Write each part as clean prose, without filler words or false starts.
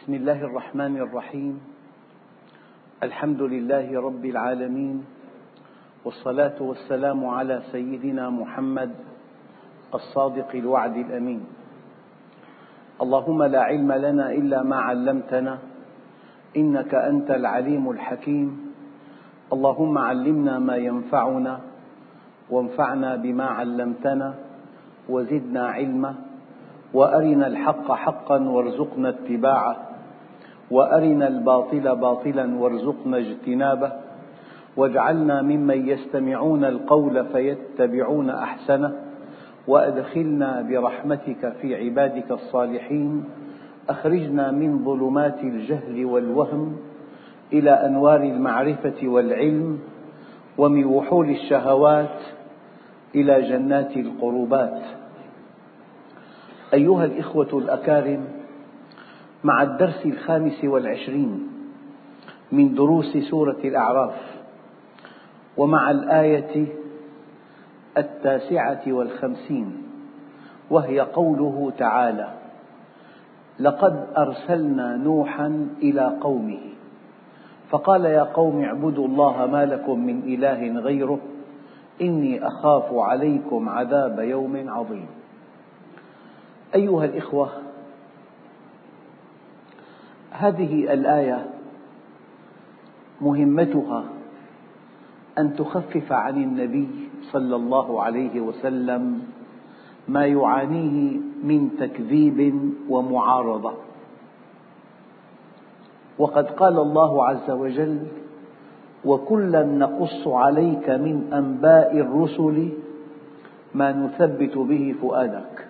بسم الله الرحمن الرحيم. الحمد لله رب العالمين، والصلاة والسلام على سيدنا محمد الصادق الوعد الأمين. اللهم لا علم لنا إلا ما علمتنا، إنك أنت العليم الحكيم. اللهم علمنا ما ينفعنا، وانفعنا بما علمتنا، وزدنا علما، وأرنا الحق حقا وارزقنا اتباعه، وأرنا الباطل باطلا وارزقنا اجتنابه، واجعلنا ممن يستمعون القول فيتبعون أحسنه، وأدخلنا برحمتك في عبادك الصالحين. أخرجنا من ظلمات الجهل والوهم إلى أنوار المعرفة والعلم، ومن وحول الشهوات إلى جنات القربات. أيها الإخوة الأكارم، مع الدرس 25 من دروس سورة الأعراف، ومع الآية 59، وهي قوله تعالى: لقد أرسلنا نوحا إلى قومه فقال يا قوم اعبدوا الله ما لكم من إله غيره إني أخاف عليكم عذاب يوم عظيم. أيها الإخوة، هذه الآية مهمتها أن تخفف عن النبي صلى الله عليه وسلم ما يعانيه من تكذيب ومعارضة. وقد قال الله عز وجل: وكلا نقص عليك من أنباء الرسل ما نثبت به فؤادك.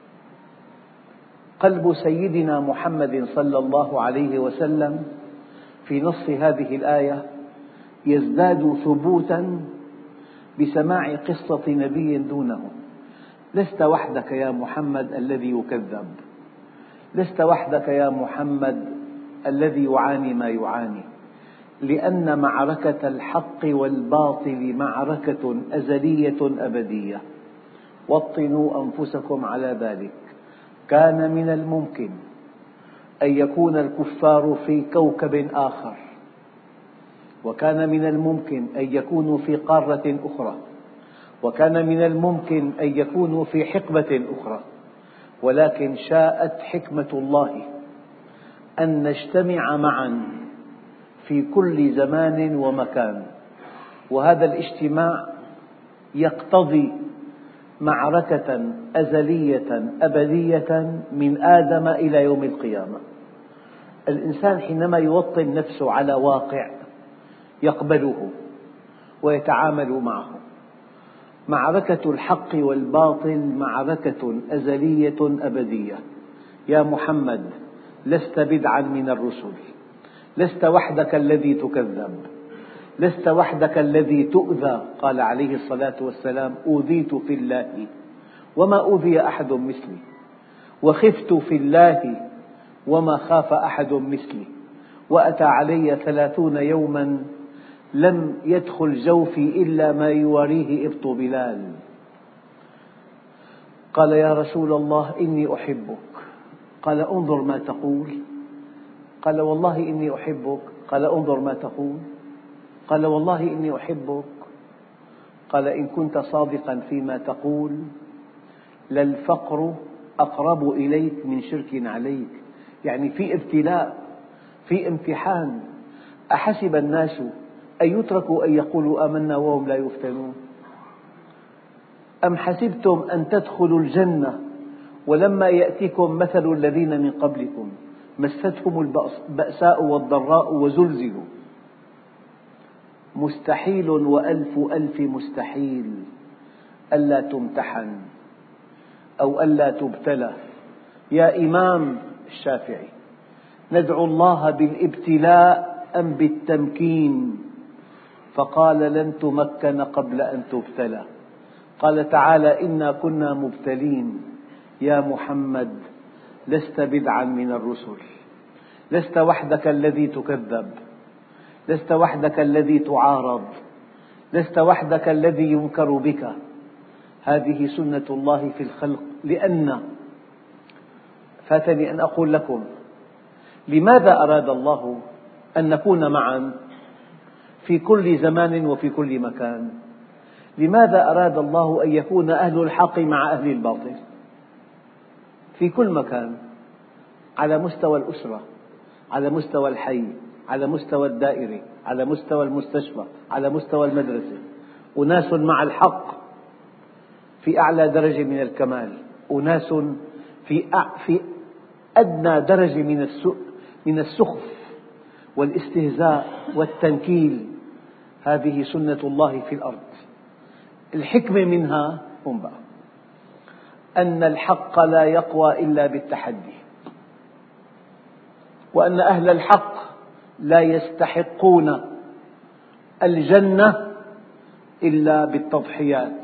قلب سيدنا محمد صلى الله عليه وسلم في نص هذه الآية يزداد ثبوتا بسماع قصة نبي دونه. لست وحدك يا محمد الذي يكذب، لست وحدك يا محمد الذي يعاني ما يعاني، لأن معركة الحق والباطل معركة أزلية أبدية. وطنوا أنفسكم على ذلك. كان من الممكن أن يكون الكفار في كوكب آخر، وكان من الممكن أن يكونوا في قارة أخرى، وكان من الممكن أن يكونوا في حقبة أخرى، ولكن شاءت حكمة الله أن نجتمع معا في كل زمان ومكان، وهذا الاجتماع يقتضي معركة أزلية أبدية من آدم إلى يوم القيامة. الإنسان حينما يوطن نفسه على واقع يقبله ويتعامل معه. معركة الحق والباطل معركة أزلية أبدية. يا محمد، لست بدعا من الرسل، لست وحدك الذي تكذب، لست وحدك الذي تؤذى. قال عليه الصلاة والسلام: أوذيت في الله وما أوذي أحد مثلي، وخفت في الله وما خاف أحد مثلي، وأتى علي 30 يوما لم يدخل جوفي إلا ما يواريه إبط بلال. قال: يا رسول الله إني أحبك. قال: انظر ما تقول. قال: والله إني أحبك. قال: انظر ما تقول. قال: والله إني أحبك. قال: إن كنت صادقا فيما تقول للفقر أقرب إليك من شرك عليك. يعني في ابتلاء، في امتحان. أحسب الناس أن يتركوا أن يقولوا آمنا وهم لا يفتنون؟ أم حسبتم أن تدخلوا الجنة ولما يأتكم مثل الذين من قبلكم مستهم البأساء والضراء وزلزلوا. مستحيل وألف ألف مستحيل ألا تمتحن أو ألا تبتلى. يا إمام الشافعي، ندعو الله بالابتلاء أم بالتمكين؟ فقال: لن تمكن قبل أن تبتلى. قال تعالى: إنا كنا مبتلين. يا محمد، لست بدعا من الرسل، لست وحدك الذي تكذب، لست وحدك الذي تعارض، لست وحدك الذي ينكر بك. هذه سنة الله في الخلق. لأن فاتني أن أقول لكم، لماذا أراد الله أن نكون معا في كل زمان وفي كل مكان؟ لماذا أراد الله أن يكون أهل الحق مع أهل الباطل في كل مكان، على مستوى الأسرة، على مستوى الحي، على مستوى الدائرة، على مستوى المستشفى، على مستوى المدرسة؟ أناس مع الحق في أعلى درجة من الكمال، أناس في أدنى درجة من السخف والاستهزاء والتنكيل. هذه سنة الله في الأرض. الحكمة منها هم بقى أن الحق لا يقوى إلا بالتحدي، وأن أهل الحق لا يستحقون الجنة إلا بالتضحيات.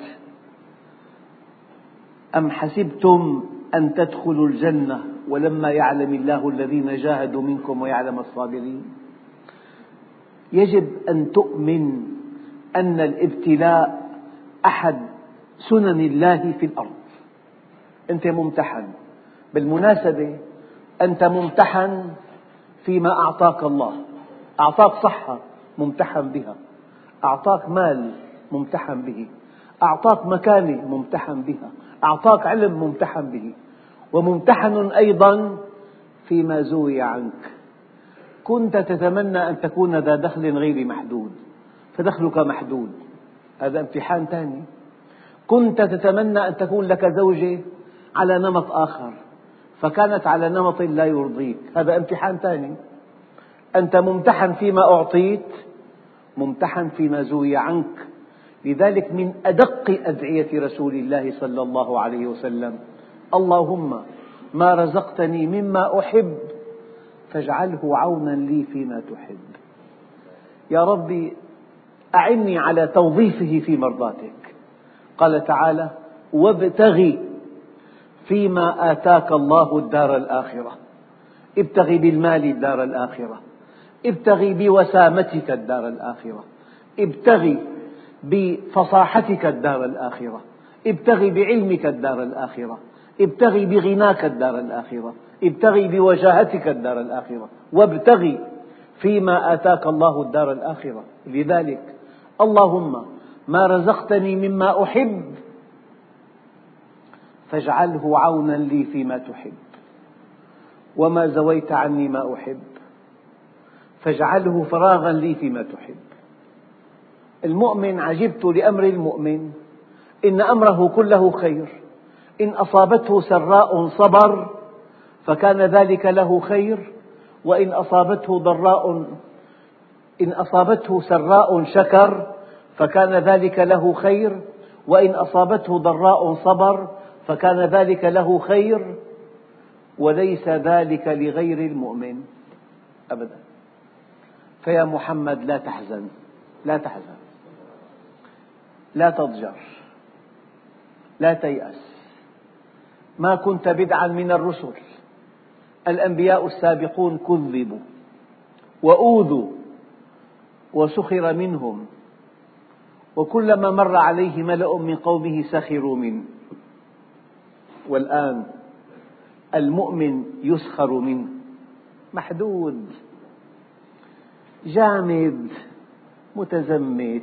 أم حسبتم أن تدخلوا الجنة ولما يعلم الله الذين جاهدوا منكم ويعلم الصابرين؟ يجب أن تؤمن أن الابتلاء أحد سنن الله في الأرض. أنت ممتحن، بالمناسبة أنت ممتحن فيما أعطاك الله. أعطاك صحة ممتحن بها، أعطاك مال ممتحن به، أعطاك مكانة ممتحن بها، أعطاك علم ممتحن به، وممتحن أيضا فيما زوي عنك. كنت تتمنى أن تكون ذا دخل غير محدود فدخلك محدود، هذا امتحان ثاني. كنت تتمنى أن تكون لك زوجة على نمط آخر فكانت على نمط لا يرضيك، هذا امتحان ثاني. أنت ممتحن فيما أعطيت، ممتحن فيما زوي عنك. لذلك من أدق أدعية رسول الله صلى الله عليه وسلم: اللهم ما رزقتني مما أحب فاجعله عونا لي فيما تحب. يا ربي أعني على توظيفه في مرضاتك. قال تعالى: وابتغ فيما آتاك الله الدار الآخرة. ابتغ بالمال الدار الآخرة، ابتغ بوسامتك الدار الآخرة، ابتغ بفصاحتك الدار الآخرة، ابتغ بعلمك الدار الآخرة، ابتغ بغناك الدار الآخرة، ابتغ بوجاهتك الدار الآخرة، وابتغ فيما آتاك الله الدار الآخرة. لذلك اللهم ما رزقتني مما أحب فاجعله عونا لي فيما تحب، وما زويت عني ما أحب فاجعله فراغا لي فيما تحب. المؤمن عجبت لأمر المؤمن إن أمره كله خير، إن أصابته سراء صبر فكان ذلك له خير، وإن أصابته سراء شكر فكان ذلك له خير، وإن أصابته ضراء صبر فكان ذلك له خير، وليس ذلك لغير المؤمن أبدا. فيا محمد لا تحزن، لا تحزن، لا تضجر، لا تيأس. ما كنت بدعا من الرسل، الأنبياء السابقون كذبوا وأوذوا وسخر منهم، وكلما مر عليه ملأ من قومه سخروا منه. والآن المؤمن يسخر منه، محدود، جامد، متزمت،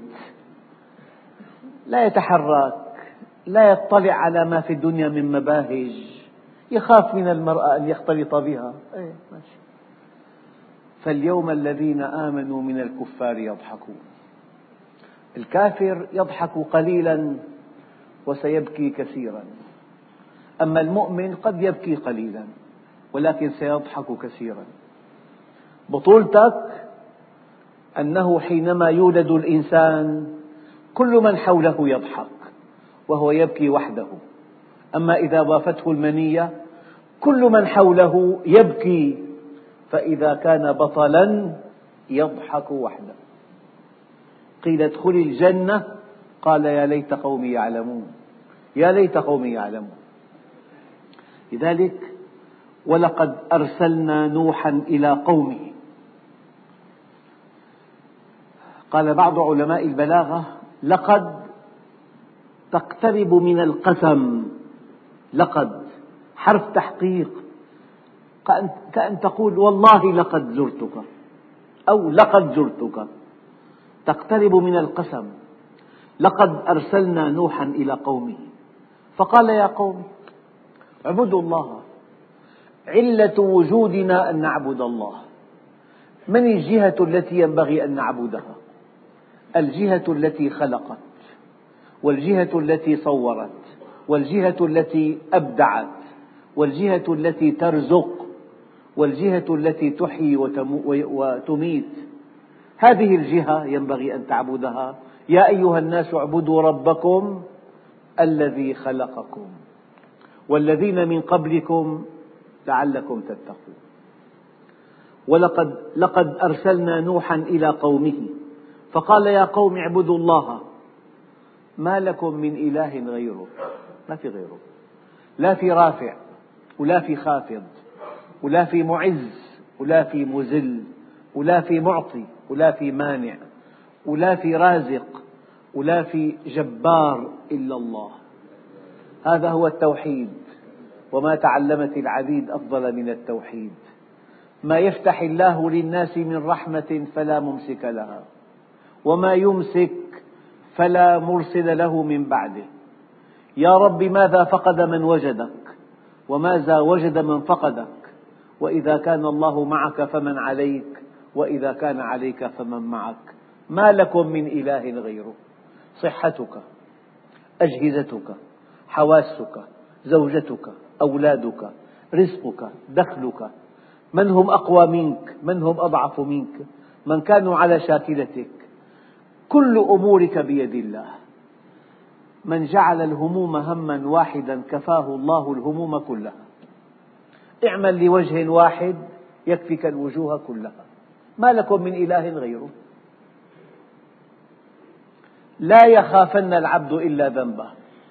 لا يتحرك، لا يطلع على ما في الدنيا من مباهج، يخاف من المرأة أن يختلط بها. ماشي. فاليوم الذين آمنوا من الكفار يضحكون. الكافر يضحك قليلا وسيبكي كثيرا، أما المؤمن قد يبكي قليلا ولكن سيضحك كثيرا. بطولتك أنه حينما يولد الإنسان كل من حوله يضحك وهو يبكي وحده، أما إذا وافته المنية كل من حوله يبكي، فإذا كان بطلا يضحك وحده. قيل ادخل الجنة قال يا ليت قومي يعلمون، يا ليت قومي يعلمون. لذلك ولقد أرسلنا نوحا إلى قومه. قال بعض علماء البلاغة: لقد تقترب من القسم، لقد حرف تحقيق، كأن تقول والله لقد زرتك أو لقد زرتك، تقترب من القسم. لقد أرسلنا نوحا إلى قومه فقال يا قوم اعبدوا الله. علة وجودنا أن نعبد الله. من الجهة التي ينبغي أن نعبدها؟ الجهة التي خلقت، والجهة التي صورت، والجهة التي أبدعت، والجهة التي ترزق، والجهة التي تحيي وتميت. هذه الجهة ينبغي أن تعبدها. يا أيها الناس اعبدوا ربكم الذي خلقكم والذين من قبلكم لعلكم تتقون. لقد أرسلنا نوحا إلى قومه فقال يا قوم اعبدوا الله ما لكم من إله غيره. ما في غيره، لا في رافع ولا في خافض ولا في معز ولا في مذل ولا في معطي ولا في مانع ولا في رازق ولا في جبار إلا الله. هذا هو التوحيد. وما تعلمت العبيد أفضل من التوحيد. ما يفتح الله للناس من رحمة فلا ممسك لها، وما يمسك فلا مرسل له من بعده. يا رب ماذا فقد من وجدك، وماذا وجد من فقدك. وإذا كان الله معك فمن عليك، وإذا كان عليك فمن معك. ما لكم من إله غيره. صحتك، أجهزتك، حواسك، زوجتك، أولادك، رزقك، دخلك، من هم أقوى منك، من هم أضعف منك، من كانوا على شاكلتك، كل أمورك بيد الله. من جعل الهموم هما واحدا كفاه الله الهموم كلها. اعمل لوجه واحد يكفك الوجوه كلها. ما لكم من إله غيره. لا يخافن العبد إلا ذنبه،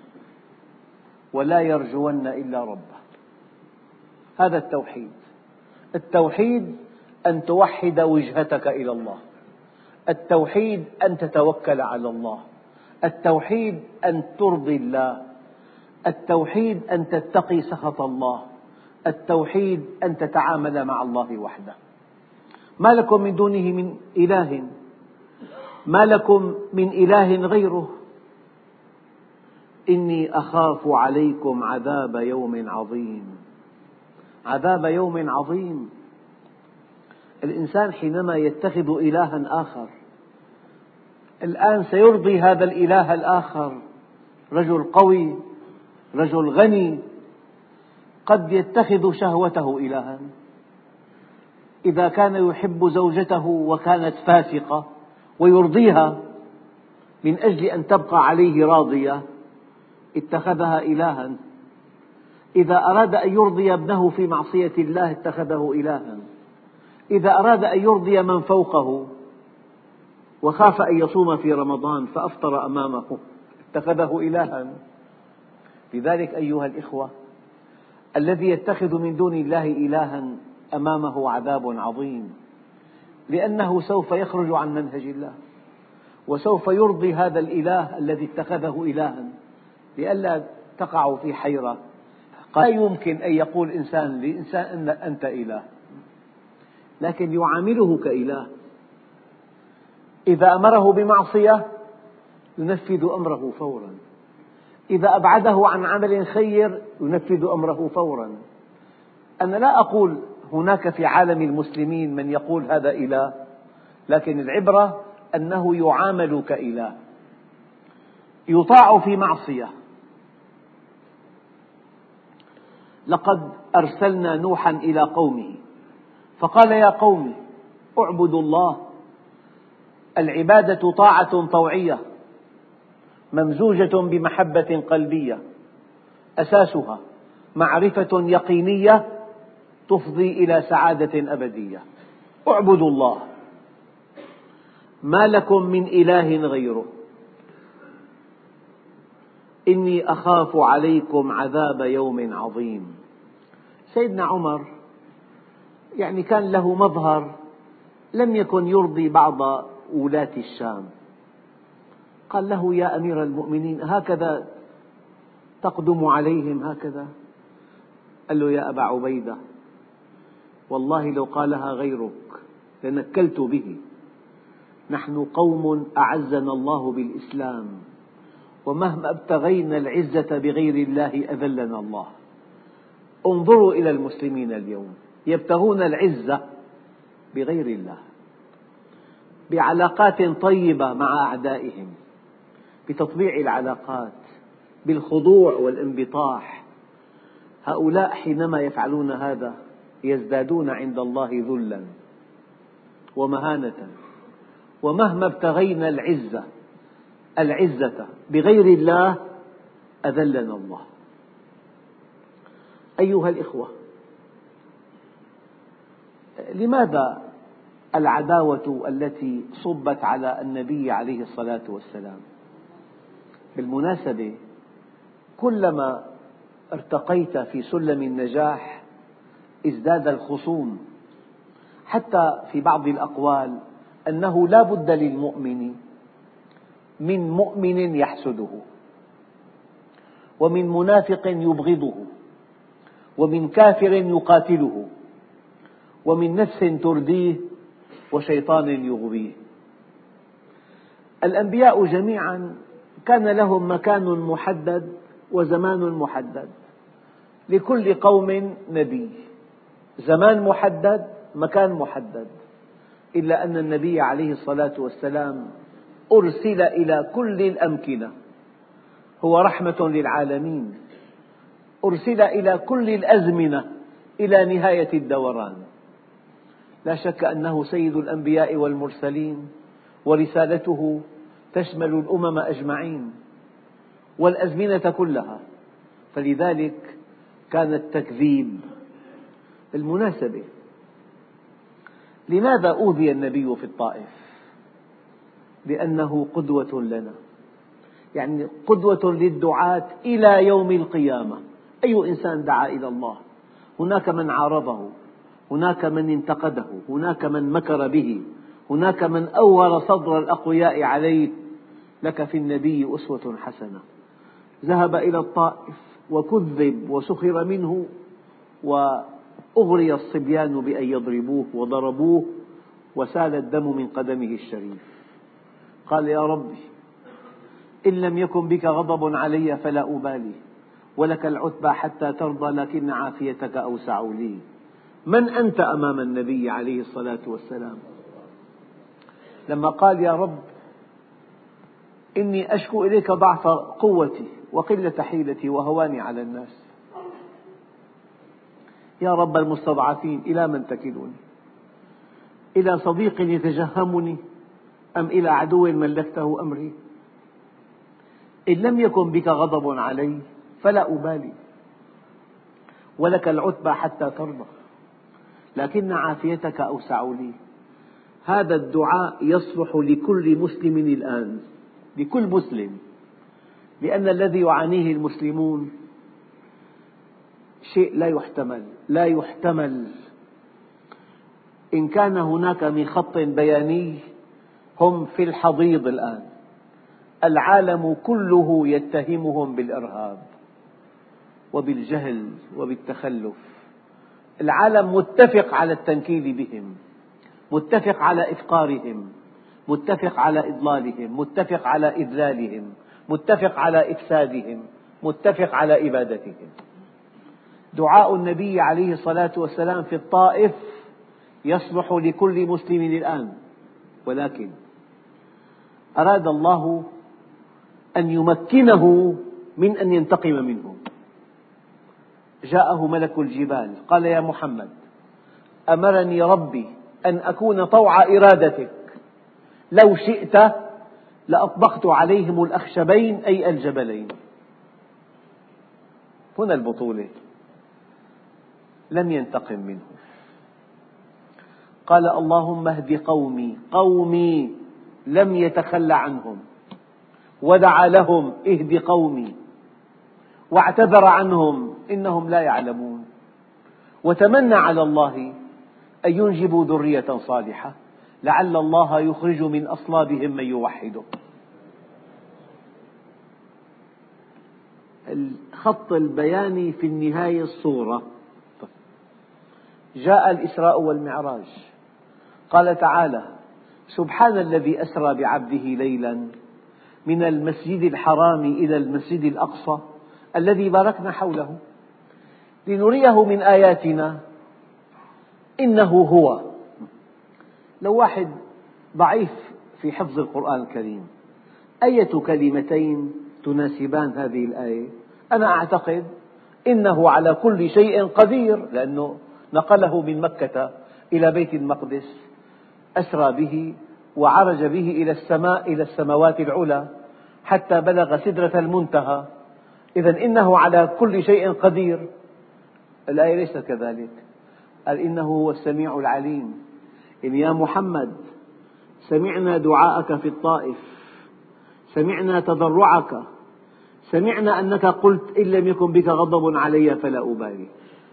ولا يرجون إلا ربه. هذا التوحيد. التوحيد أن توحد وجهتك إلى الله. التوحيد أن تتوكل على الله. التوحيد أن ترضي الله. التوحيد أن تتقي سخط الله. التوحيد أن تتعامل مع الله وحده. ما لكم من دونه من إله، ما لكم من إله غيره. إني أخاف عليكم عذاب يوم عظيم. عذاب يوم عظيم. الإنسان حينما يتخذ إلها آخر الآن سيرضي هذا الإله الآخر. رجل قوي، رجل غني، قد يتخذ شهوته إلها. إذا كان يحب زوجته وكانت فاسقة ويرضيها من أجل أن تبقى عليه راضية اتخذها إلها. إذا أراد أن يرضي ابنه في معصية الله اتخذه إلها. إذا أراد أن يرضي من فوقه وخاف أن يصوم في رمضان فأفطر أمامه اتخذه إلها. لذلك أيها الإخوة، الذي يتخذ من دون الله إلها أمامه عذاب عظيم، لأنه سوف يخرج عن منهج الله، وسوف يرضي هذا الإله الذي اتخذه إلها. لئلا تقع في حيرة. لا يمكن أن يقول إنسان لإنسان أنت إله، لكن يعامله كإله. إذا أمره بمعصية ينفذ أمره فورا، إذا أبعده عن عمل خير ينفذ أمره فورا. أنا لا أقول هناك في عالم المسلمين من يقول هذا إله، لكن العبرة أنه يعامل كإله، يطاع في معصية. لقد أرسلنا نوحا إلى قومه فقال يا قوم اعبدوا الله. العبادة طاعة طوعية ممزوجة بمحبة قلبية، أساسها معرفة يقينية تفضي إلى سعادة أبدية. اعبدوا الله ما لكم من إله غيره. إني أخاف عليكم عذاب يوم عظيم. سيدنا عمر كان له مظهر لم يكن يرضي بعض ولاة الشام. قال له يا أمير المؤمنين هكذا تقدم عليهم هكذا؟ قال له يا أبا عبيدة والله لو قالها غيرك لنكلت به. نحن قوم أعزنا الله بالإسلام، ومهما ابتغينا العزة بغير الله أذلنا الله. انظروا إلى المسلمين اليوم يبتغون العزة بغير الله، بعلاقات طيبة مع أعدائهم، بتطبيع العلاقات، بالخضوع والانبطاح. هؤلاء حينما يفعلون هذا يزدادون عند الله ذلا ومهانة. ومهما ابتغينا العزة بغير الله أذلنا الله. أيها الإخوة، لماذا العداوة التي صبت على النبي عليه الصلاة والسلام؟ بالمناسبة كلما ارتقيت في سلم النجاح ازداد الخصوم، حتى في بعض الأقوال أنه لا بد للمؤمن من مؤمن يحسده، ومن منافق يبغضه، ومن كافر يقاتله، ومن نفس ترديه وشيطان يغويه. الأنبياء جميعا كان لهم مكان محدد وزمان محدد، لكل قوم نبي، زمان محدد، مكان محدد، إلا أن النبي عليه الصلاة والسلام أرسل إلى كل الأمكنة، هو رحمة للعالمين، أرسل إلى كل الأزمنة إلى نهاية الدوران. لا شك أنه سيد الأنبياء والمرسلين، ورسالته تشمل الأمم أجمعين والأزمنة كلها، فلذلك كان التكذيب. بالمناسبة لماذا أوذي النبي في الطائف؟ لأنه قدوة لنا، يعني قدوة للدعاة إلى يوم القيامة. أي إنسان دعا إلى الله، هناك من عارضه، هناك من انتقده، هناك من مكر به، هناك من أور صدر الأقوياء عليه، لك في النبي أسوة حسنة. ذهب إلى الطائف وكذب وسخر منه، وأغري الصبيان بأن يضربوه وضربوه وسال الدم من قدمه الشريف. قال: يا ربي، إن لم يكن بك غضب علي فلا أبالي، ولك العتبى حتى ترضى، لكن عافيتك أوسع لي. من أنت أمام النبي عليه الصلاة والسلام؟ لما قال: يا رب، إني أشكو إليك ضعف قوتي وقلة حيلتي وهواني على الناس. يا رب المستضعفين، إلى من تكلني؟ إلى صديق يتجهمني، أم إلى عدو ملكته أمري؟ إن لم يكن بك غضب علي فلا أبالي، ولك العتبى حتى ترضى، لكن عافيتك أوسع لي. هذا الدعاء يصلح لكل مسلم الآن، لكل مسلم، لأن الذي يعانيه المسلمون شيء لا يحتمل. إن كان هناك من خط بياني هم في الحضيض الآن. العالم كله يتهمهم بالإرهاب وبالجهل وبالتخلف. العالم متفق على التنكيل بهم، متفق على إفقارهم، متفق على إضلالهم، متفق على إذلالهم، متفق على إفسادهم، متفق على إبادتهم. دعاء النبي عليه الصلاة والسلام في الطائف يصلح لكل مسلم الآن، ولكن أراد الله أن يمكنه من أن ينتقم منهم. جاءه ملك الجبال قال: يا محمد، أمرني ربي أن أكون طوع إرادتك، لو شئت لأطبقت عليهم الأخشبين أي الجبلين. هنا البطولة. لم ينتقم منهم. قال: اللهم اهد قومي لم يتخلى عنهم، ودعا لهم: اهد قومي، واعتذر عنهم إنهم لا يعلمون، وتمنى على الله أن ينجبوا ذرية صالحة لعل الله يخرج من أصلابهم من يوحده. الخط البياني في النهاية الصورة. جاء الإسراء والمعراج. قال تعالى: سبحان الذي أسرى بعبده ليلا من المسجد الحرام إلى المسجد الأقصى الذي باركنا حوله لنريه من آياتنا إنه هو. لو واحد ضعيف في حفظ القرآن الكريم، أية كلمتين تناسبان هذه الآية؟ أنا أعتقد إنه على كل شيء قدير، لأنه نقله من مكة إلى بيت المقدس، أسرى به وعرج به إلى السماء، إلى السماوات العلى حتى بلغ سدرة المنتهى. إذن إنه على كل شيء قدير. الآية ليست كذلك. قال: إنه هو السميع العليم. إن يا محمد سمعنا دعاءك في الطائف، سمعنا تضرعك، سمعنا أنك قلت: إن لم يكن بك غضب علي فلا أبالي،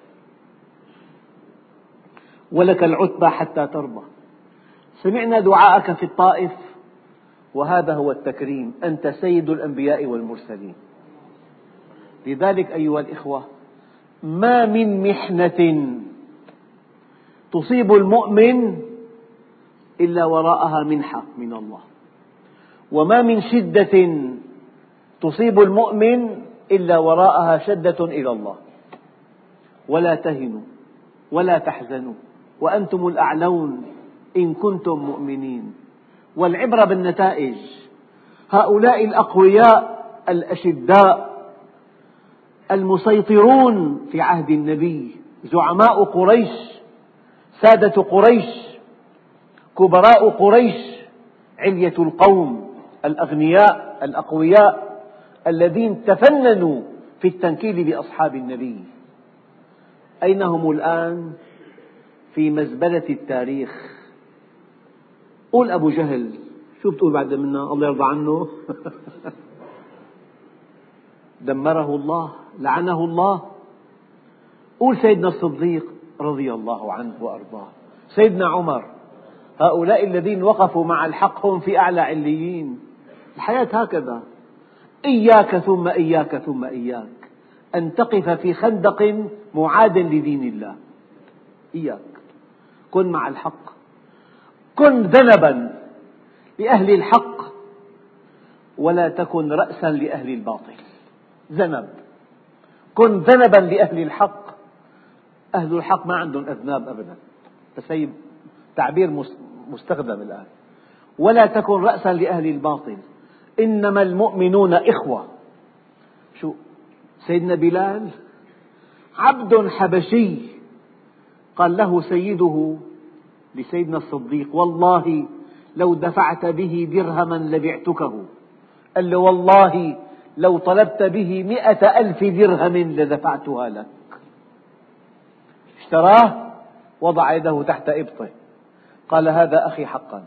ولك العتبى حتى ترضى. سمعنا دعاءك في الطائف، وهذا هو التكريم: أنت سيد الأنبياء والمرسلين. لذلك أيها الإخوة، ما من محنة تصيب المؤمن إلا وراءها منحة من الله، وما من شدة تصيب المؤمن إلا وراءها شدة إلى الله. ولا تهنوا ولا تحزنوا وأنتم الأعلون إن كنتم مؤمنين. والعبرة بالنتائج. هؤلاء الأقوياء الأشداء المسيطرون في عهد النبي، زعماء قريش، سادة قريش، كبراء قريش، علية القوم، الأغنياء الأقوياء الذين تفننوا في التنكيل بأصحاب النبي، أين هم الآن؟ في مزبلة التاريخ. قول أبو جهل، شو بتقول بعد منا؟ الله يرضى عنه. دمره الله، لعنه الله. قول سيدنا الصديق رضي الله عنه وأرضاه، سيدنا عمر. هؤلاء الذين وقفوا مع الحق هم في أعلى عليين. الحياة هكذا، إياك ثم إياك ثم إياك أن تقف في خندق معاد لدين الله. إياك، كن مع الحق، كن ذنبا لأهل الحق ولا تكن رأسا لأهل الباطل. ذنب، كن ذنبا لأهل الحق. أهل الحق ما عندهم أذناب أبدا، بس هي تعبير مستخدم الآن. ولا تكن رأسا لأهل الباطل، إنما المؤمنون إخوة. شو سيدنا بلال عبد حبشي قال له سيده لسيدنا الصديق: والله لو دفعت به درهما لبعتكه. قال له: والله لو طلبت به 100,000 درهم لدفعتها لك. اشتراه، وضع يده تحت إبطه، قال: هذا أخي حقا.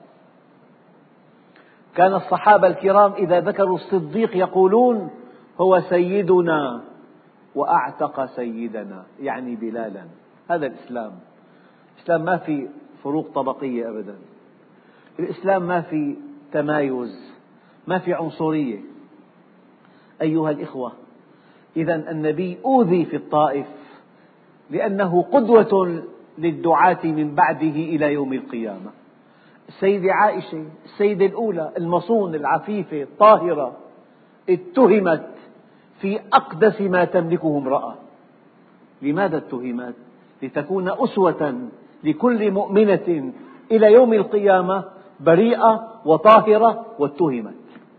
كان الصحابة الكرام إذا ذكروا الصديق يقولون: هو سيدنا وأعتق سيدنا، يعني بلالا. هذا الإسلام. الإسلام ما في فروق طبقية أبدا. الإسلام ما في تمايز، ما في عنصرية. أيها الإخوة، إذن النبي أوذي في الطائف لأنه قدوة للدعاة من بعده إلى يوم القيامة. السيدة عائشة السيدة الأولى المصون العفيفة الطاهرة اتهمت في أقدس ما تملكه امرأة. لماذا اتهمت؟ لتكون أسوة لكل مؤمنة إلى يوم القيامة، بريئة وطاهرة، واتهمت.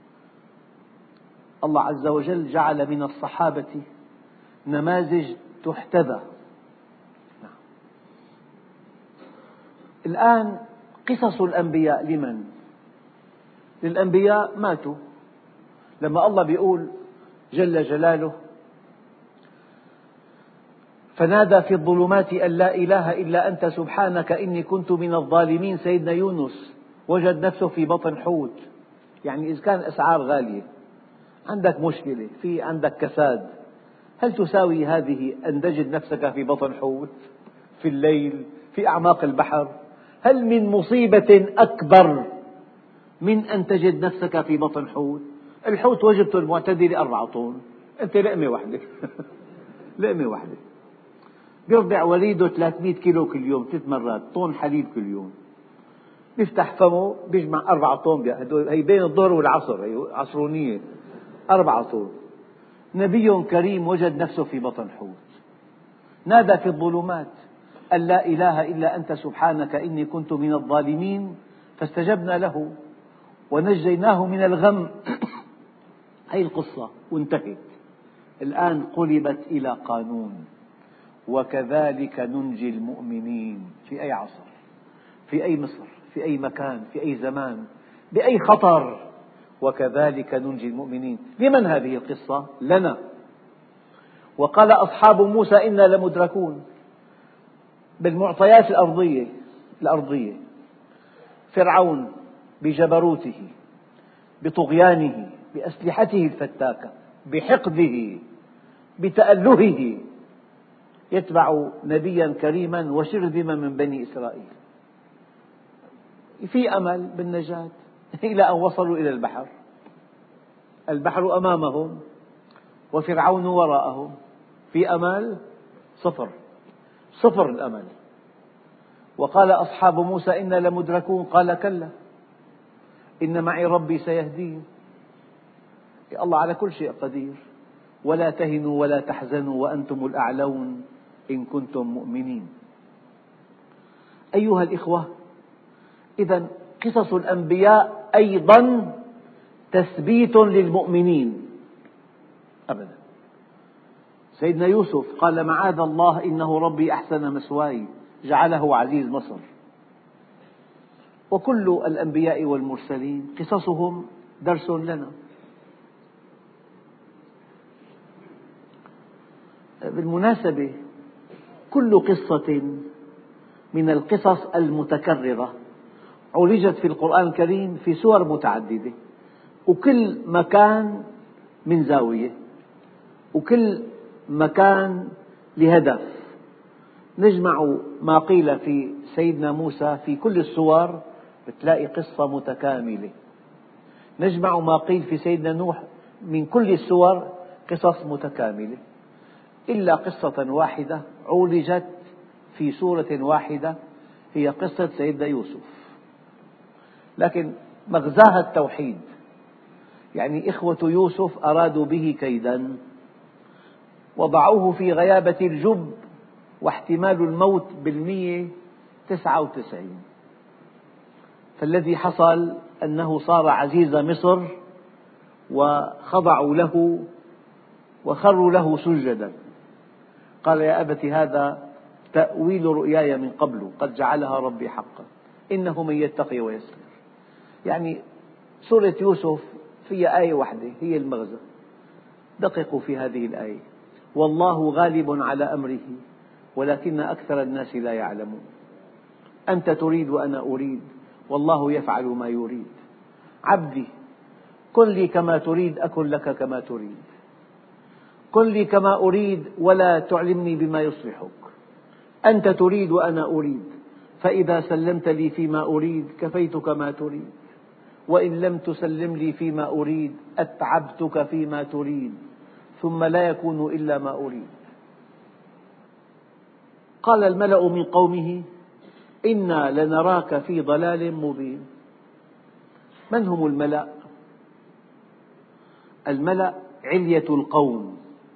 الله عز وجل جعل من الصحابة نماذج تحتذى. الآن قصص الأنبياء لمن؟ للأنبياء ماتوا. لما الله بيقول جل جلاله: فنادى في الظلمات أن لا إله إلا أنت سبحانك إني كنت من الظالمين. سيدنا يونس وجد نفسه في بطن حوت. يعني إذا كان الأسعار غالية، عندك مشكلة، عندك كساد، هل تساوي هذه أن تجد نفسك في بطن حوت في الليل في أعماق البحر؟ هل من مصيبة أكبر من أن تجد نفسك في بطن حوت؟ الحوت وجبته المعتدلة 4 طن، أنت لقمة واحدة. لقمة واحدة. يرضع وليده 300 كيلو كل يوم 3 مرات، طن حليب كل يوم. يفتح فمه بيجمع 4 طن، هي بين الظهر والعصر، هي عصرونية، 4 طن. نبي كريم وجد نفسه في بطن حوت، نادى في الظلمات أن لا إله إلا أنت سبحانك إني كنت من الظالمين، فاستجبنا له ونجيناه من الغم. هذه القصة وانتهت. الآن قلبت إلى قانون: وكذلك ننجي المؤمنين. في أي عصر، في أي مصر، في أي مكان، في أي زمان، بأي خطر، وكذلك ننجي المؤمنين. لمن هذه القصة؟ لنا. وقال أصحاب موسى إنا لمدركون. بالمعطيات الأرضية، فرعون بجبروته، بطغيانه، بأسلحته الفتاكة، بحقده، بتألهه، يتبع نبيا كريما وشرذما من بني إسرائيل. في أمل بالنجاة إلى أن وصلوا إلى البحر. البحر أمامهم وفرعون وراءهم. في أمل؟ صفر الأمل. وقال أصحاب موسى إنا لمدركون. قال كلا إن معي ربي سيهدين. الله على كل شيء قدير. ولا تهنوا ولا تحزنوا وأنتم الأعلون إن كنتم مؤمنين. أيها الإخوة، إذن قصص الأنبياء أيضا تثبيت للمؤمنين أبدا. سيدنا يوسف قال معاذ الله إنه ربي أحسن مثواي جعله عزيز مصر. وكل الأنبياء والمرسلين قصصهم درس لنا. بالمناسبة كل قصة من القصص المتكررة عُرجت في القرآن الكريم في سور متعددة، وكل مكان من زاوية، وكل مكان لهدف. نجمع ما قيل في سيدنا موسى في كل السور بتلاقي قصة متكاملة. نجمع ما قيل في سيدنا نوح من كل السور قصص متكاملة، إلا قصة واحدة عُرجت في سورة واحدة، هي قصة سيدنا يوسف. لكن مغزاها التوحيد، يعني إخوة يوسف أرادوا به كيدا وضعوه في غيابة الجب، واحتمال الموت 99%. فالذي حصل أنه صار عزيز مصر، وخضعوا له وخروا له سجدا. قال يا أبت هذا تأويل رؤياي من قبل قد جعلها ربي حقا إنه من يتقي ويصبر. يعني سورة يوسف فيها آية واحدة هي المغزى. دققوا في هذه الآية: والله غالب على أمره ولكن أكثر الناس لا يعلمون. أنت تريد وأنا أريد والله يفعل ما يريد. عبدي كن لي كما تريد أكن لك كما تريد. كن لي كما أريد ولا تعلمني بما يصلحك. أنت تريد وأنا أريد، فإذا سلمت لي فيما أريد كفيتك ما تريد، وإن لم تسلم لي فيما أريد أتعبتك فيما تريد، ثم لا يكون إلا ما أريد. قال الملأ من قومه إنا لنراك في ضلال مبين. من هم الملأ؟ الملأ علية القوم،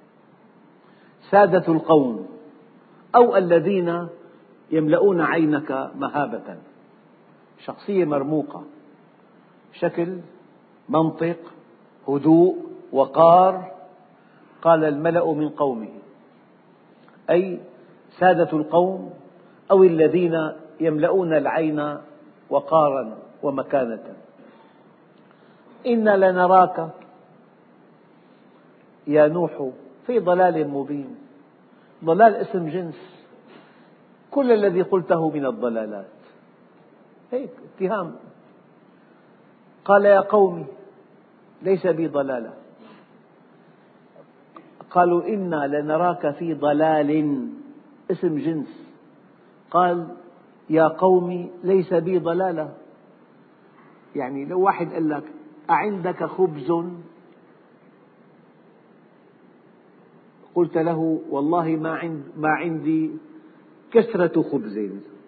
سادة القوم، أو الذين يملؤون عينك مهابة. شخصية مرموقة، شكل، منطق، هدوء، وقار. قال الملأ من قومه، أي سادة القوم أو الذين يملؤون العين وقارا ومكانة. إنا لنراك يا نوح في ضلال مبين. ضلال اسم جنس، كل الذي قلته من الضلالات، هيك اتهام. قال يا قوم ليس بي ضلالة. قالوا إنا لنراك في ضلال، اسم جنس. قال يا قوم ليس بي ضلالة. يعني لو واحد قال لك أعندك خبز، قلت له والله ما عندي كسرة خبز.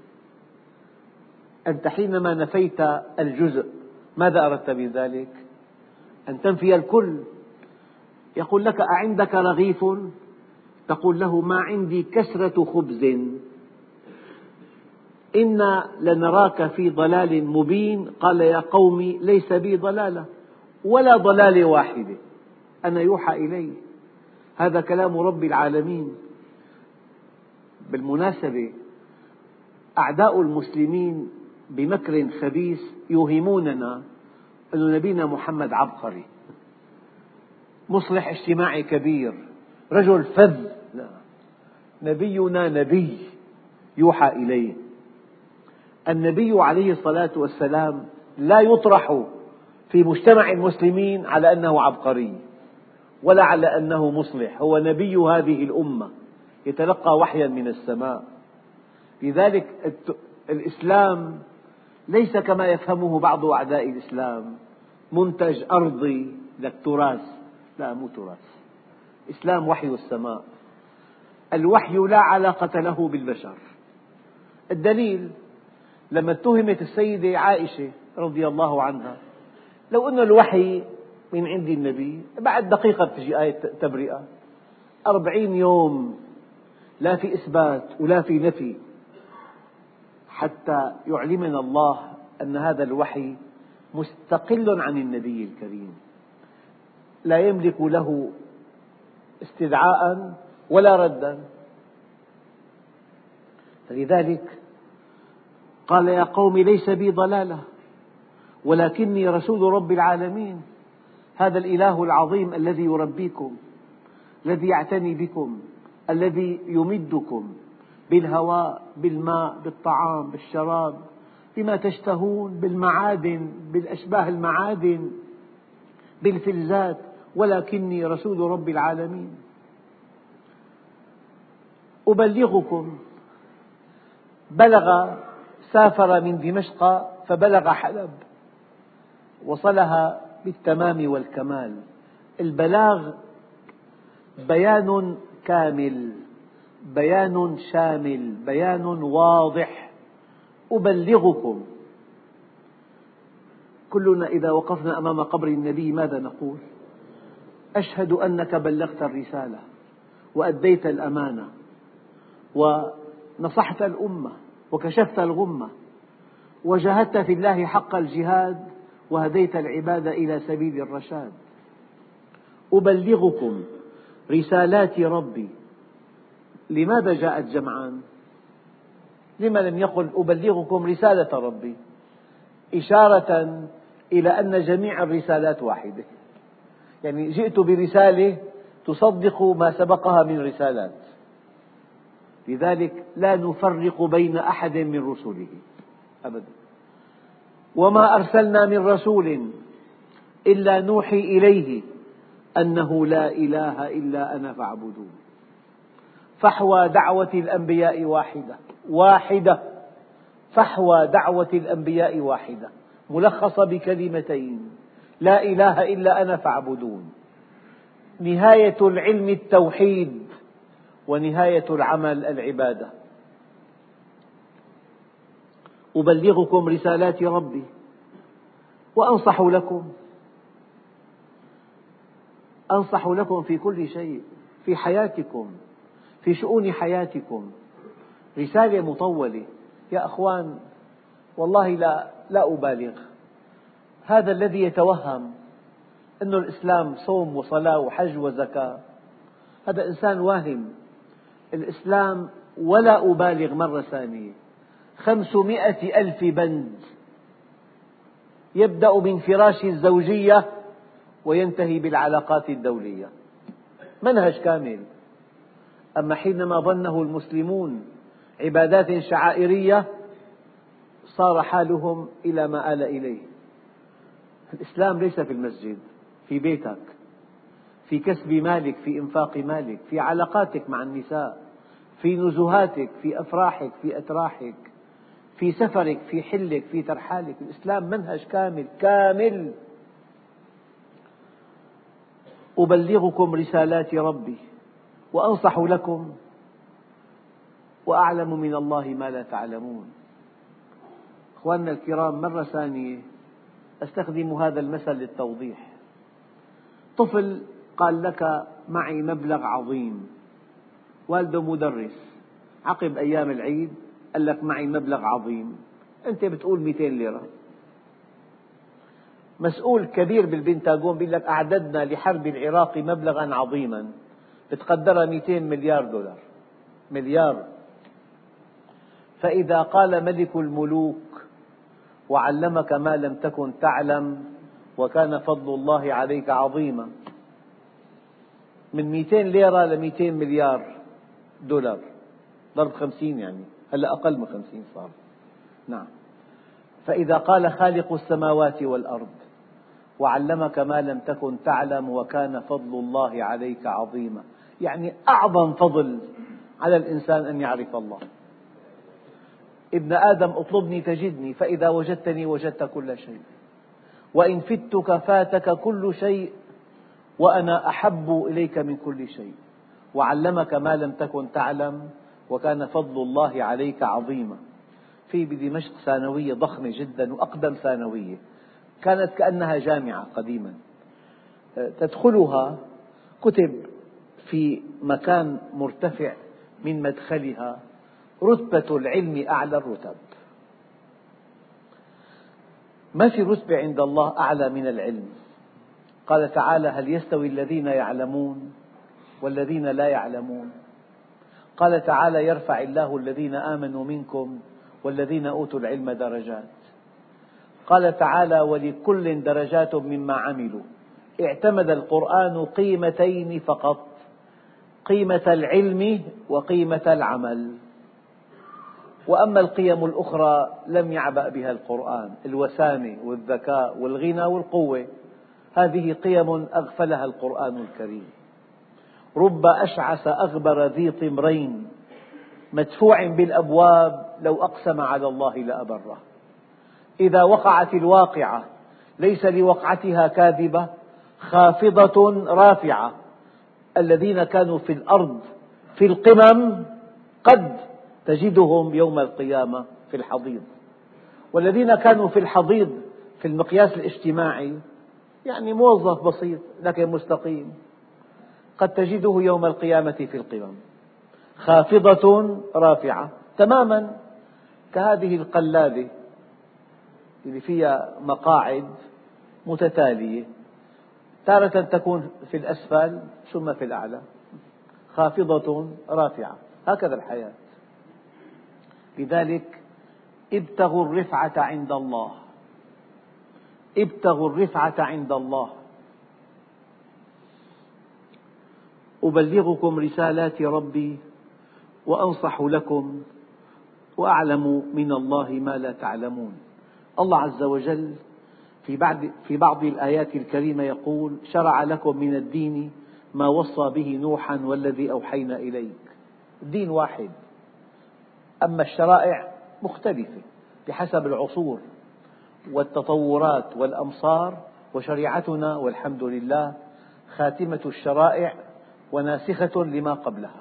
أنت حينما نفيت الجزء ماذا أردت بذلك؟ أن تنفي الكل. يقول لك أعندك رغيف؟ تقول له ما عندي كسرة خبز. إنا لنراك في ضلال مبين. قال يا قوم ليس بي ضلالة ولا ضلالة واحدة، أنا يوحى إلي. هذا كلام رب العالمين. بالمناسبة أعداء المسلمين بمكر خبيث يوهموننا أن نبينا محمد عبقري مصلح اجتماعي كبير رجل فذ. لا، نبينا نبي يوحى إليه. النبي عليه الصلاة والسلام لا يطرح في مجتمع المسلمين على أنه عبقري ولا على أنه مصلح، هو نبي هذه الأمة يتلقى وحيا من السماء. لذلك الإسلام ليس كما يفهمه بعض أعداء الإسلام منتج أرضي لك تراث. لا، مو تراث. الإسلام وحي السماء. الوحي لا علاقة له بالبشر. الدليل لما اتهمت السيدة عائشة رضي الله عنها، لو أن الوحي من عند النبي بعد دقيقة تجي آية تبرئة. 40 يوم لا في إثبات ولا في نفي حتى يعلمنا الله أن هذا الوحي مستقل عن النبي الكريم، لا يملك له استدعاء ولا ردا. فلذلك قال يا قوم ليس بي ضلالة ولكني رسول رب العالمين. هذا الإله العظيم الذي يربيكم، الذي يعتني بكم، الذي يمدكم بالهواء، بالماء، بالطعام، بالشراب، بما تشتهون، بالمعادن، بالأشباه المعادن، بالفلزات، ولكني رسول رب العالمين. أبلغكم. سافر من دمشق فبلغ حلب، وصلها بالتمام والكمال. البلاغ بيان كامل، بيان شامل، بيان واضح. أبلغكم. كلنا إذا وقفنا أمام قبر النبي ماذا نقول؟ أشهد أنك بلغت الرسالة وأديت الأمانة ونصحت الأمة وكشفت الغمة وجاهدت في الله حق الجهاد وهديت العباد إلى سبيل الرشاد. أبلغكم رسالات ربي. لماذا جاءت جمعان؟ لما لم يقل أبلغكم رسالة ربي؟ إشارة إلى أن جميع الرسالات واحدة، يعني جئت برسالة تصدق ما سبقها من رسالات. لذلك لا نفرق بين أحد من رسله أبدا. وما أرسلنا من رسول إلا نوحي إليه أنه لا إله إلا أنا فاعبدون. فحوى دعوة الأنبياء واحدة. فحوى دعوة الأنبياء واحدة ملخصة بكلمتين: لا إله إلا أنا فاعبدون. نهاية العلم التوحيد ونهاية العمل العبادة. أبلغكم رسالات ربي وأنصح لكم. أنصح لكم في كل شيء، في حياتكم، في شؤون حياتكم. رسالة مطولة يا أخوان، والله لا أبالغ. هذا الذي يتوهم أن الإسلام صوم وصلاة وحج وزكاة هذا إنسان واهم. الإسلام، ولا أبالغ مرة ثانية، 500 ألف بند، يبدأ من فراش الزوجية وينتهي بالعلاقات الدولية، منهج كامل. أما حينما ظنه المسلمون عبادات شعائرية صار حالهم إلى ما آل إليه. الإسلام ليس في المسجد، في بيتك، في كسب مالك، في إنفاق مالك، في علاقاتك مع النساء، في نزهاتك، في أفراحك، في أتراحك، في سفرك، في حلك، في ترحالك. الإسلام منهج كامل. أبلغكم رسالات ربي وأنصح لكم وأعلم من الله ما لا تعلمون. أخواننا الكرام، مرة ثانية أستخدم هذا المثل للتوضيح. طفل قال لك معي مبلغ عظيم، والده مدرس، عقب أيام العيد قال لك معي مبلغ عظيم، أنت بتقول 200 ليرة. مسؤول كبير بالبنتاغون بيقول لك أعددنا لحرب العراق مبلغا عظيما بتقدرها 200 مليار دولار، مليار. فإذا قال ملك الملوك وعلمك ما لم تكن تعلم وكان فضل الله عليك عظيما، من 200 ليرة ل 200 مليار دولار، ضرب 50 يعني، هلأ أقل من 50 صار. نعم. فإذا قال خالق السماوات والأرض وعلمك ما لم تكن تعلم وكان فضل الله عليك عظيما، يعني أعظم فضل على الإنسان أن يعرف الله. ابن آدم اطلبني تجدني، فإذا وجدتني وجدت كل شيء، وإن فتك فاتك كل شيء، وأنا أحب إليك من كل شيء، وعلمك ما لم تكن تعلم وكان فضل الله عليك عظيما. في بدمشق ثانوية ضخمة جدا وأقدم ثانوية، كانت كأنها جامعة قديما، تدخلها كتب في مكان مرتفع من مدخلها: رتبة العلم أعلى الرتب. ما في رتبة عند الله أعلى من العلم. قال تعالى: هل يستوي الذين يعلمون والذين لا يعلمون؟ قال تعالى: يرفع الله الذين آمنوا منكم والذين أوتوا العلم درجات. قال تعالى: ولكل درجات مما عملوا. اعتمد القرآن قيمتين فقط: قيمة العلم وقيمة العمل، وأما القيم الأخرى لم يعبأ بها القرآن: الوسامة والذكاء والغنى والقوة، هذه قيم أغفلها القرآن الكريم. رب أشعث أغبر ذي طمرين مدفوع بالأبواب لو أقسم على الله لأبره. إذا وقعت الواقعة ليس لوقعتها كاذبة خافضة رافعة. الذين كانوا في الأرض في القمم قد تجدهم يوم القيامة في الحضيض، والذين كانوا في الحضيض في المقياس الاجتماعي يعني موظف بسيط لكن مستقيم، قد تجده يوم القيامة في القمم خافضة رافعة، تماما كهذه القلادة اللي فيها مقاعد متتالية، تارة تكون في الأسفل ثم في الأعلى، خافضة رافعة، هكذا الحياة. لذلك ابتغوا الرفعة عند الله، ابتغوا الرفعة عند الله. أبلغكم رسالات ربي وأنصح لكم وأعلم من الله ما لا تعلمون. الله عز وجل في بعض الآيات الكريمة يقول: شرع لكم من الدين ما وصى به نوحا والذي أوحينا إليك. الدين واحد، أما الشرائع مختلفة بحسب العصور والتطورات والأمصار، وشريعتنا والحمد لله خاتمة الشرائع وناسخة لما قبلها.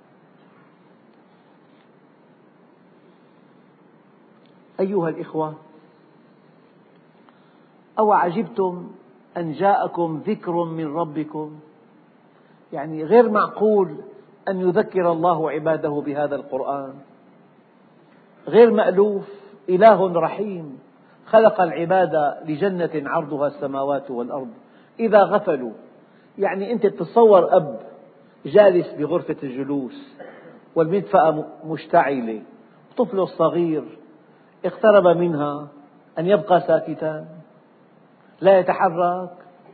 أيها الإخوة، أو عجبتم أن جاءكم ذكر من ربكم؟ يعني غير معقول أن يذكر الله عباده بهذا القرآن، غير مألوف. إله رحيم خلق العباد لجنة عرضها السماوات والأرض إذا غفلوا. يعني أنت تتصور أب جالس بغرفة الجلوس والمدفأة مشتعلة، طفله الصغير اقترب منها، أن يبقى ساكتا لا يتحرك؟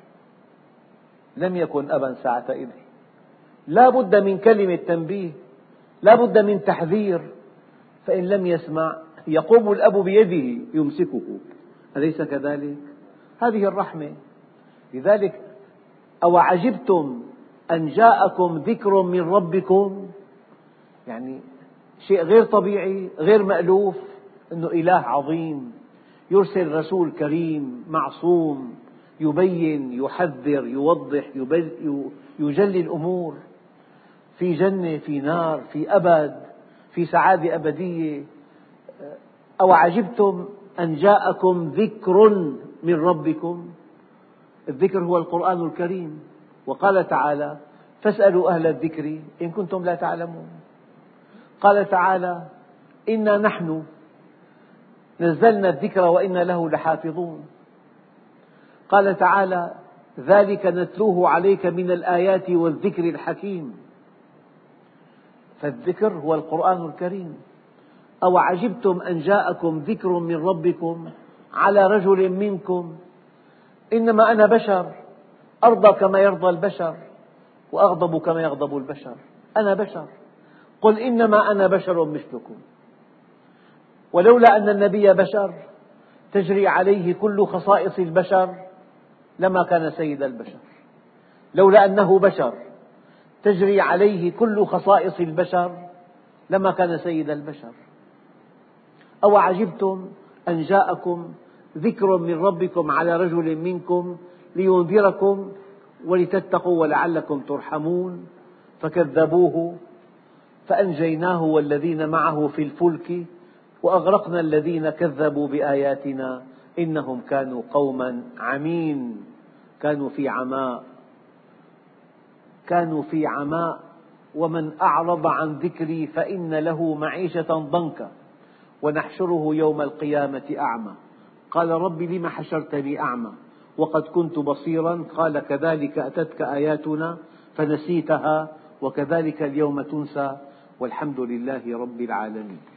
لم يكن أبا ساعتئذ. لا بد من كلمة تنبيه، لا بد من تحذير، فإن لم يسمع يقوم الأب بيده يمسكه، أليس كذلك؟ هذه الرحمة. لذلك أو عجبتم أن جاءكم ذكر من ربكم، يعني شيء غير طبيعي غير مألوف، أنه إله عظيم يرسل رسول كريم معصوم يبين يحذر يوضح يجلي الأمور. في جنة، في نار، في أبد، في سعادة أبدية. أو عجبتم أن جاءكم ذكر من ربكم. الذكر هو القرآن الكريم. وقال تعالى: فاسألوا أهل الذكر إن كنتم لا تعلمون. قال تعالى: إنا نحن نزلنا الذكر وإنا له لحافظون. قال تعالى: ذلك نتلوه عليك من الآيات والذكر الحكيم. فالذكر هو القرآن الكريم. أو عجبتم أن جاءكم ذكر من ربكم على رجل منكم. إنما أنا بشر، أرضى كما يرضى البشر وأغضب كما يغضب البشر. أنا بشر، قل إنما أنا بشر مثلكم. ولولا أن النبي بشر تجري عليه كل خصائص البشر لما كان سيد البشر. لولا أنه بشر تجري عليه كل خصائص البشر لما كان سيد البشر. أو عجبتم أن جاءكم ذكر من ربكم على رجل منكم لينذركم ولتتقوا ولعلكم ترحمون. فكذبوه فأنجيناه والذين معه في الفلك وأغرقنا الذين كذبوا بآياتنا إنهم كانوا قوما عمين. كانوا في عماء. ومن أعرض عن ذكري فإن له معيشة ضنكا ونحشره يوم القيامة أعمى. قال رب لم حشرتني أعمى وقد كنت بصيرا. قال كذلك أتتك آياتنا فنسيتها وكذلك اليوم تنسى والحمد لله رب العالمين.